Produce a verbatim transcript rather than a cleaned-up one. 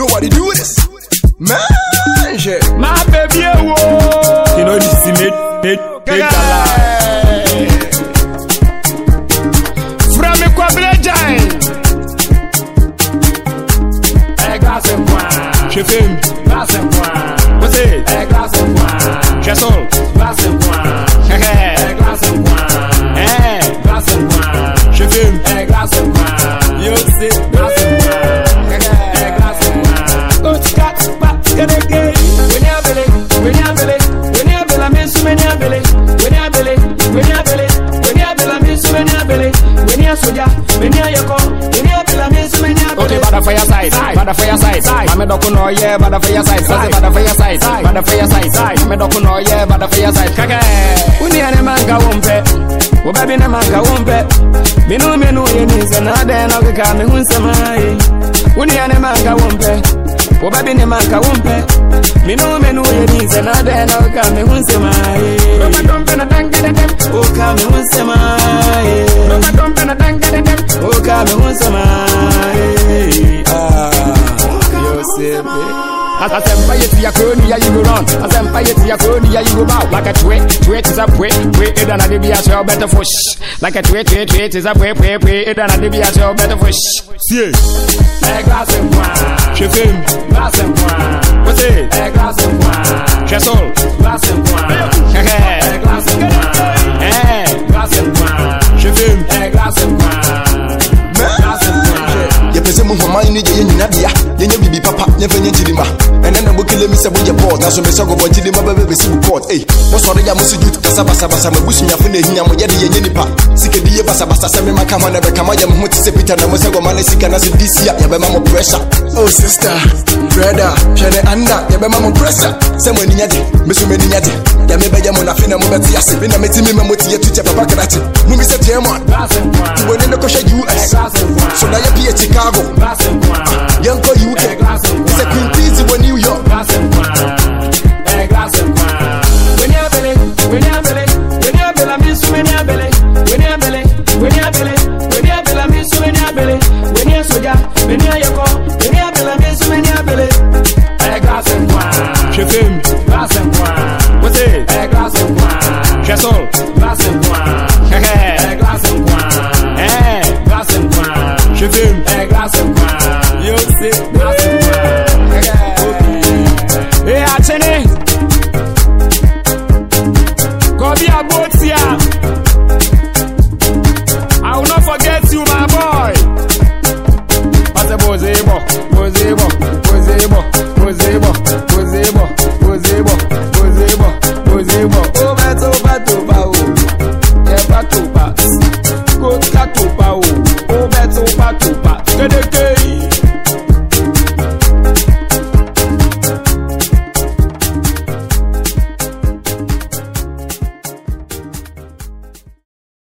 Nobody do this. Man, shit. My baby, whoa. You know this is made, made, made alive. From a quabre giant. A glass and wine. She film. Glass and wine. What's it? A glass and wine. She's all. Glass and wine. A glass and wine. Eh. Glass and wine. She film. A glass and wine. You see. Glass and wine. A glass and wine. Go to cat, but get a gay. When you're belly, when you're belly, when you're belly, I miss when you're belly. When you're belly, when you're belly, when you're belly, I miss when you're belly. When you're soja, when you're your call, when you're belly, I miss when you're belly. Okay, bada for your side, bada for your side. I'm a dog no yeah, bada for your side. Bada for your side, bada for your side. I'm a dog no yeah, bada for your side. Kaka, when you're a man go umpe, wo baby na man go umpe. Minu minu yeni zanade na kaka me hunsamai. When you're a man go umpe, wo baby na man go umpe. Minu minu yeni zanade na kaka me hunsamai. Roma dompe na tanga dem, o ka me hunsamai. Roma dompe na tanga dem, o ka me hunsamai. Ah, yo sepe. As I empire to your crony, you go run. As I empire to your crony, you go bow. Like a tweet, tweet is a tweet, tweet it and a debia show better fish. Like a tweet, tweet, tweet is a tweet, tweet, tweet it and a debia show better fish. See, a glass and wine. She film, glass and wine. What's it? A glass and wine. She's all, glass and wine. A glass and wine. Eh, glass and wine. She film, a glass and wine. Glass and wine. You present me for my need you in Nadia. You baby papa, never need to lima. And then I'm looking at me say with your board. Now so me say go to lima baby see report. Hey, what's all the yamu see you to kasaba saba saba bushi ya fune hinya mo yedi yenye nipa. Sike diye basa basa say me makama na be kama ya mo tise Peter na mo say go mane sika na se this year ya be mama pressure. Oh sister, brother, shene anda ya be mama pressure. Say mo ninya de, me so me ninya de. Ya me be ya mo na fina mo beti ase. Be na me timi me mo tie tuche papa kadachi. Mu mi say tiemon. Tu woni no ko she U S. So na ya P Chicago. Young call you okay. It's a Queen Peasy when New York. Glass and wine, a glass and wine. When you're belly, when you're belly, when you're belly, I miss when you're belly. When you're belly, when you're belly, when you're belly, I miss when you're belly. When you're soja, when you're your call, when you're belly, I miss when you're belly. A glass and wine. She film, glass and wine. What's it? A glass and wine. She's all, glass and wine. A glass and wine. Eh, glass and wine. She film, a glass and wine. You see, glass and wine. Hey, Achene, go be a boat here. I will not forget you, my boy. What's a bozebo, bozebo, bozebo, bozebo, bozebo, bozebo, bozebo, bozebo.